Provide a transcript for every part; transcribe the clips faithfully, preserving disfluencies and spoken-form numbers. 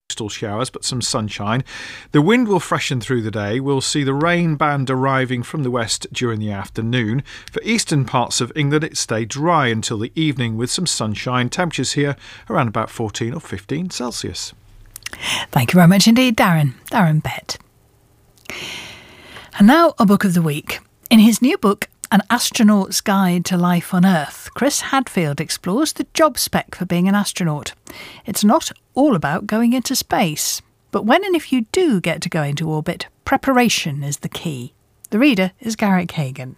Coastal showers, but some sunshine. The wind will freshen through the day. We'll see the rain band arriving from the west during the afternoon. For eastern parts of England, it stayed dry until the evening with some sunshine. Temperatures here around about fourteen or fifteen Celsius. Thank you very much indeed, Darren. Darren Bett. And now a book of the week. In his new book, An Astronaut's Guide to Life on Earth, Chris Hadfield explores the job spec for being an astronaut. It's not all about going into space, but when and if you do get to go into orbit, preparation is the key. The reader is Garrick Hagan.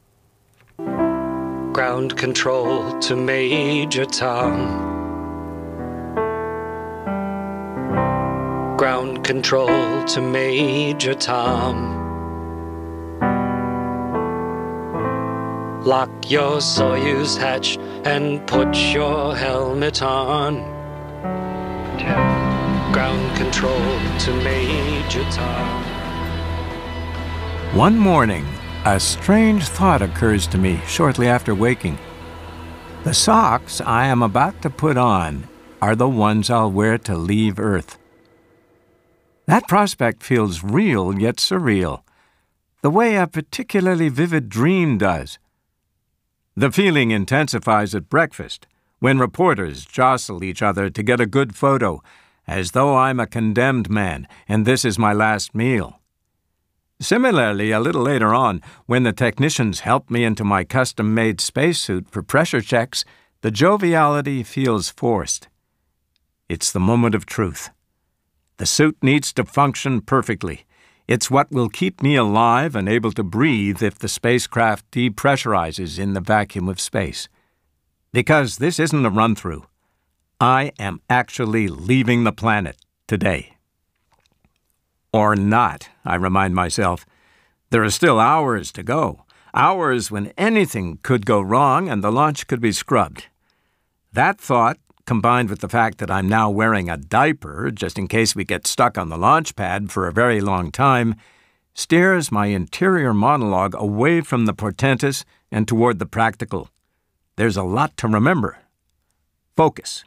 Ground control to Major Tom. Ground control to Major Tom. Lock your Soyuz hatch and put your helmet on. Ten. Ground control to Major Tom. One morning, a strange thought occurs to me shortly after waking. The socks I am about to put on are the ones I'll wear to leave Earth. That prospect feels real yet surreal, the way a particularly vivid dream does. The feeling intensifies at breakfast, when reporters jostle each other to get a good photo, as though I'm a condemned man and this is my last meal. Similarly, a little later on, when the technicians help me into my custom-made spacesuit for pressure checks, the joviality feels forced. It's the moment of truth. The suit needs to function perfectly. It's what will keep me alive and able to breathe if the spacecraft depressurizes in the vacuum of space. Because this isn't a run-through. I am actually leaving the planet today. Or not, I remind myself. There are still hours to go. Hours when anything could go wrong and the launch could be scrubbed. That thought, combined with the fact that I'm now wearing a diaper just in case we get stuck on the launch pad for a very long time, steers my interior monologue away from the portentous and toward the practical. There's a lot to remember. Focus.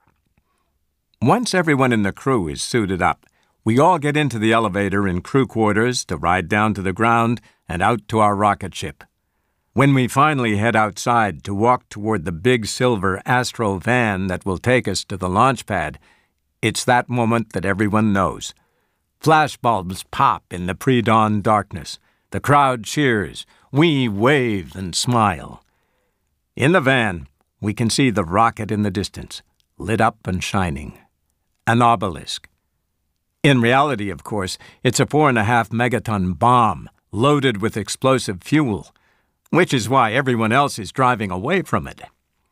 Once everyone in the crew is suited up, we all get into the elevator in crew quarters to ride down to the ground and out to our rocket ship. When we finally head outside to walk toward the big silver Astro van that will take us to the launch pad, it's that moment that everyone knows. Flashbulbs pop in the pre-dawn darkness. The crowd cheers. We wave and smile. In the van, we can see the rocket in the distance, lit up and shining. An obelisk. In reality, of course, it's a four and a half megaton bomb loaded with explosive fuel, which is why everyone else is driving away from it.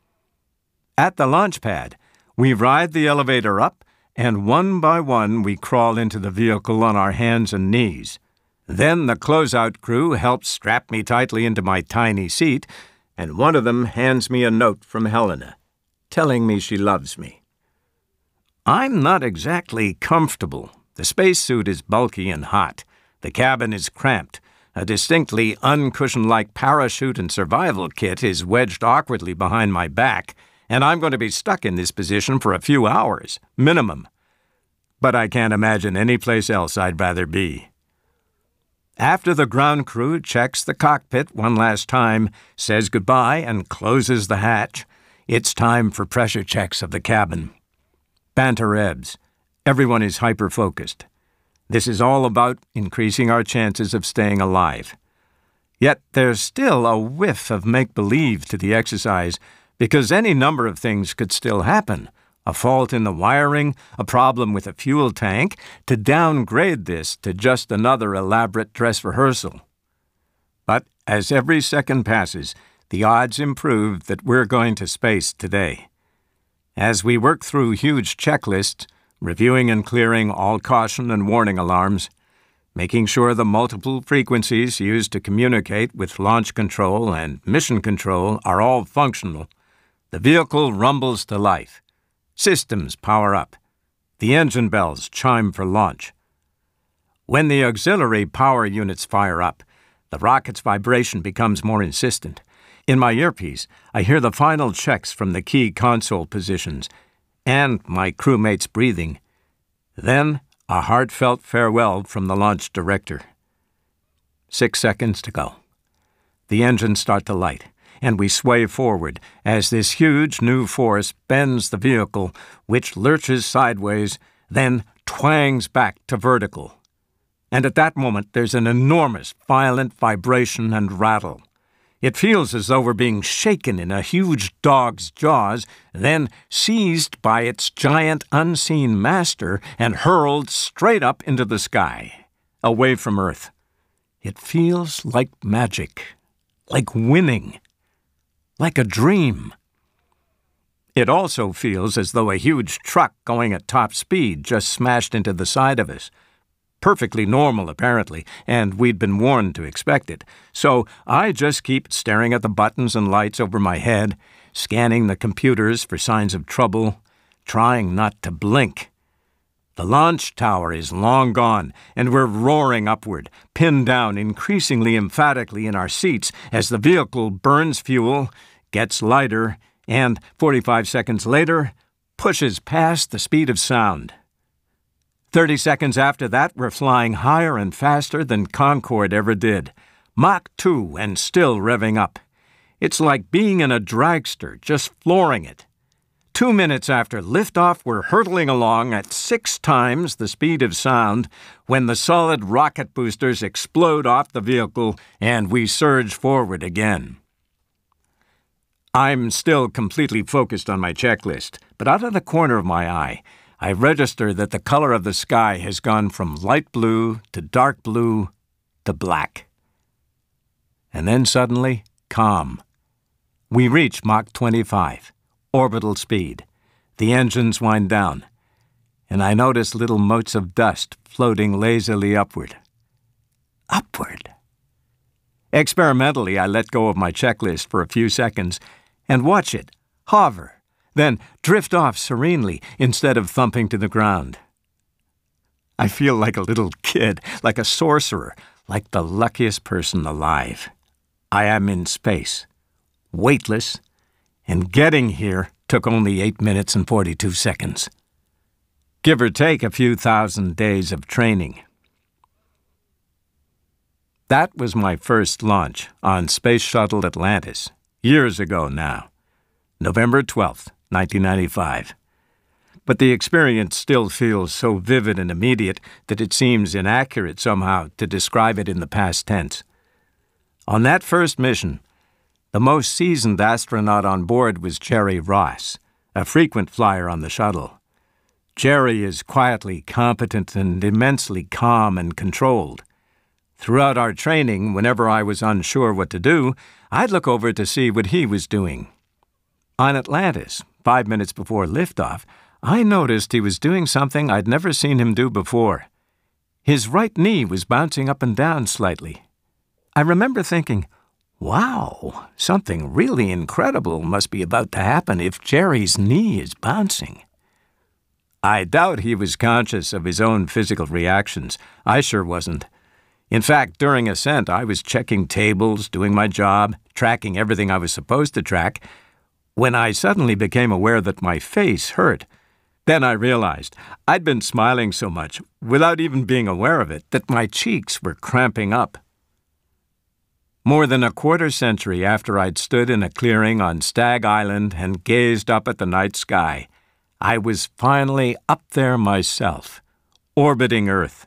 At the launch pad, we ride the elevator up, and one by one we crawl into the vehicle on our hands and knees. Then the closeout crew helps strap me tightly into my tiny seat, and one of them hands me a note from Helena, telling me she loves me. I'm not exactly comfortable. The spacesuit is bulky and hot. The cabin is cramped. A distinctly uncushioned-like parachute and survival kit is wedged awkwardly behind my back, and I'm going to be stuck in this position for a few hours, minimum. But I can't imagine any place else I'd rather be. After the ground crew checks the cockpit one last time, says goodbye, and closes the hatch, it's time for pressure checks of the cabin. Banter ebbs. Everyone is hyper-focused. This is all about increasing our chances of staying alive. Yet there's still a whiff of make-believe to the exercise because any number of things could still happen. A fault in the wiring, a problem with a fuel tank, to downgrade this to just another elaborate dress rehearsal. But as every second passes, the odds improve that we're going to space today. As we work through huge checklists, reviewing and clearing all caution and warning alarms, making sure the multiple frequencies used to communicate with launch control and mission control are all functional, the vehicle rumbles to life. Systems power up. The engine bells chime for launch. When the auxiliary power units fire up, the rocket's vibration becomes more insistent. In my earpiece, I hear the final checks from the key console positions and my crewmates' breathing. Then a heartfelt farewell from the launch director. Six seconds to go. The engines start to light, and we sway forward as this huge new force bends the vehicle, which lurches sideways, then twangs back to vertical. And at that moment, there's an enormous, violent vibration and rattle. It feels as though we're being shaken in a huge dog's jaws, then seized by its giant unseen master and hurled straight up into the sky, away from Earth. It feels like magic, like winning, like a dream. It also feels as though a huge truck going at top speed just smashed into the side of us. Perfectly normal, apparently, and we'd been warned to expect it. So I just keep staring at the buttons and lights over my head, scanning the computers for signs of trouble, trying not to blink. The launch tower is long gone, and we're roaring upward, pinned down increasingly emphatically in our seats as the vehicle burns fuel, gets lighter, and forty-five seconds later, pushes past the speed of sound. Thirty seconds after that, we're flying higher and faster than Concorde ever did. Mach two and still revving up. It's like being in a dragster, just flooring it. Two minutes after liftoff, we're hurtling along at six times the speed of sound when the solid rocket boosters explode off the vehicle and we surge forward again. I'm still completely focused on my checklist, but out of the corner of my eye, I register that the color of the sky has gone from light blue to dark blue to black. And then suddenly, calm. We reach Mach twenty-five. Orbital speed. The engines wind down, and I notice little motes of dust floating lazily upward. Upward. Experimentally, I let go of my checklist for a few seconds and watch it hover, then drift off serenely instead of thumping to the ground. I feel like a little kid, like a sorcerer, like the luckiest person alive. I am in space, weightless, and getting here took only eight minutes and forty-two seconds. Give or take a few thousand days of training. That was my first launch on Space Shuttle Atlantis, years ago now, November twelfth, nineteen ninety-five. But the experience still feels so vivid and immediate that it seems inaccurate somehow to describe it in the past tense. On that first mission, the most seasoned astronaut on board was Jerry Ross, a frequent flyer on the shuttle. Jerry is quietly competent and immensely calm and controlled. Throughout our training, whenever I was unsure what to do, I'd look over to see what he was doing. On Atlantis, five minutes before liftoff, I noticed he was doing something I'd never seen him do before. His right knee was bouncing up and down slightly. I remember thinking, wow, something really incredible must be about to happen if Jerry's knee is bouncing. I doubt he was conscious of his own physical reactions. I sure wasn't. In fact, during ascent, I was checking tables, doing my job, tracking everything I was supposed to track, when I suddenly became aware that my face hurt. Then I realized I'd been smiling so much, without even being aware of it, that my cheeks were cramping up. More than a quarter century after I'd stood in a clearing on Stag Island and gazed up at the night sky, I was finally up there myself, orbiting Earth.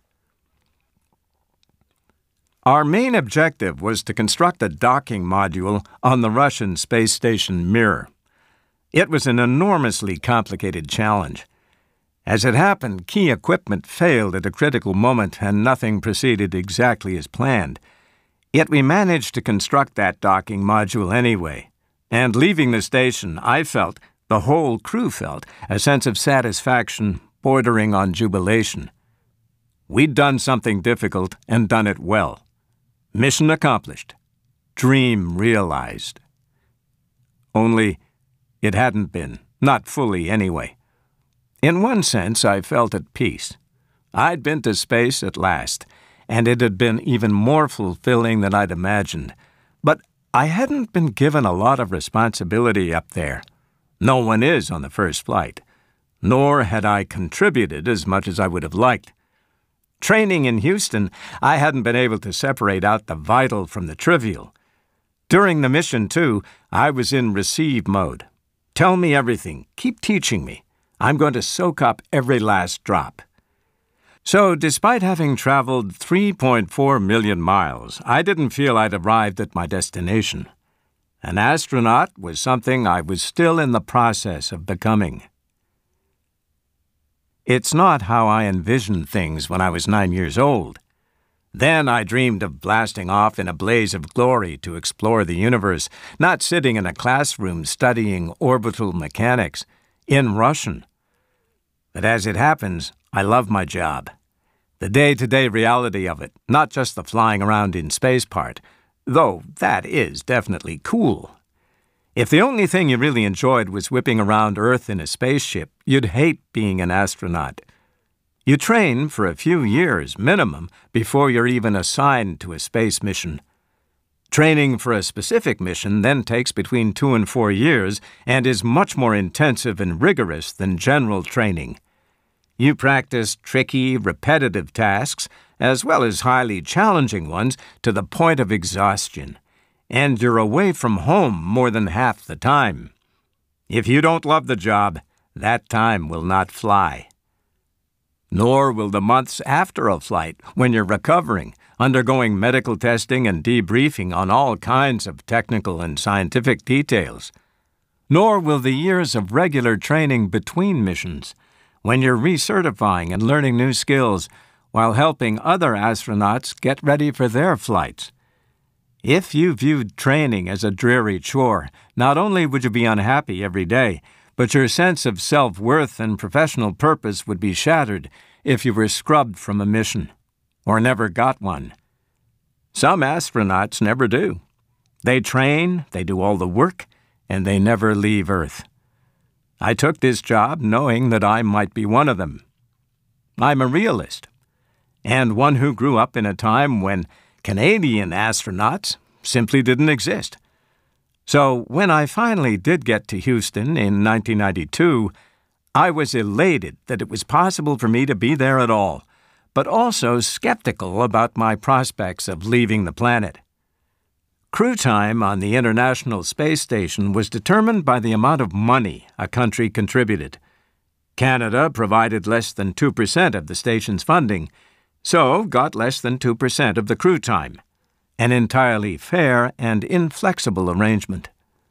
Our main objective was to construct a docking module on the Russian space station Mir. It was an enormously complicated challenge. As it happened, key equipment failed at a critical moment and nothing proceeded exactly as planned. Yet we managed to construct that docking module anyway, and leaving the station, I felt, the whole crew felt, a sense of satisfaction bordering on jubilation. We'd done something difficult and done it well. Mission accomplished. Dream realized. Only it hadn't been, not fully anyway. In one sense, I felt at peace. I'd been to space at last, and it had been even more fulfilling than I'd imagined. But I hadn't been given a lot of responsibility up there. No one is on the first flight. nor had I contributed as much as I would have liked. Training in Houston, I hadn't been able to separate out the vital from the trivial. During the mission, too, I was in receive mode. Tell me everything. Keep teaching me. I'm going to soak up every last drop. So, despite having traveled three point four million miles, I didn't feel I'd arrived at my destination. An astronaut was something I was still in the process of becoming. It's not how I envisioned things when I was nine years old. Then I dreamed of blasting off in a blaze of glory to explore the universe, not sitting in a classroom studying orbital mechanics in Russian. But as it happens, I love my job. The day-to-day reality of it, not just the flying around in space part, though that is definitely cool. If the only thing you really enjoyed was whipping around Earth in a spaceship, you'd hate being an astronaut. You train for a few years, minimum, before you're even assigned to a space mission. Training for a specific mission then takes between two and four years and is much more intensive and rigorous than general training. You practice tricky, repetitive tasks, as well as highly challenging ones, to the point of exhaustion. And you're away from home more than half the time. If you don't love the job, that time will not fly. Nor will the months after a flight, when you're recovering, undergoing medical testing and debriefing on all kinds of technical and scientific details. Nor will the years of regular training between missions, when you're recertifying and learning new skills while helping other astronauts get ready for their flights. If you viewed training as a dreary chore, not only would you be unhappy every day, but your sense of self-worth and professional purpose would be shattered if you were scrubbed from a mission, or never got one. Some astronauts never do. They train, they do all the work, and they never leave Earth. I took this job knowing that I might be one of them. I'm a realist, and one who grew up in a time when Canadian astronauts simply didn't exist. So when I finally did get to Houston in nineteen ninety-two, I was elated that it was possible for me to be there at all, but also skeptical about my prospects of leaving the planet. Crew time on the International Space Station was determined by the amount of money a country contributed. Canada provided less than two percent of the station's funding, so got less than two percent of the crew time, an entirely fair and inflexible arrangement.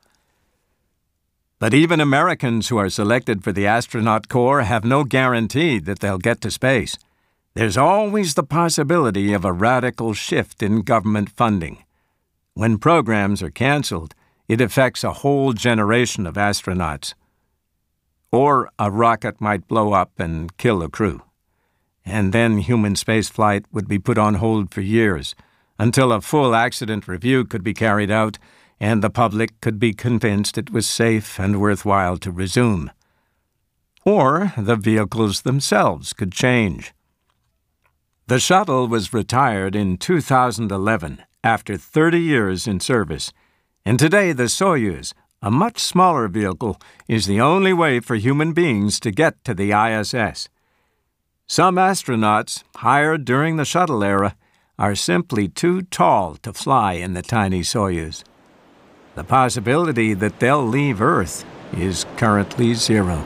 But even Americans who are selected for the astronaut corps have no guarantee that they'll get to space. There's always the possibility of a radical shift in government funding. When programs are canceled, it affects a whole generation of astronauts. Or a rocket might blow up and kill a crew. And then human spaceflight would be put on hold for years, until a full accident review could be carried out and the public could be convinced it was safe and worthwhile to resume. Or the vehicles themselves could change. The shuttle was retired in two thousand eleven, after thirty years in service, and today the Soyuz, a much smaller vehicle, is the only way for human beings to get to the I S S. Some astronauts, hired during the shuttle era, are simply too tall to fly in the tiny Soyuz. The possibility that they'll leave Earth is currently zero.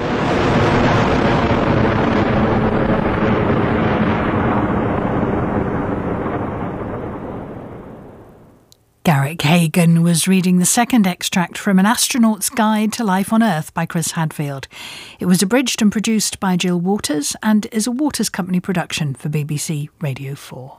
Garrick Hagon was reading the second extract from An Astronaut's Guide to Life on Earth by Chris Hadfield. It was abridged and produced by Jill Waters and is a Waters Company production for B B C Radio four.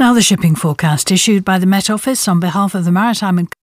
Now the shipping forecast issued by the Met Office on behalf of the Maritime and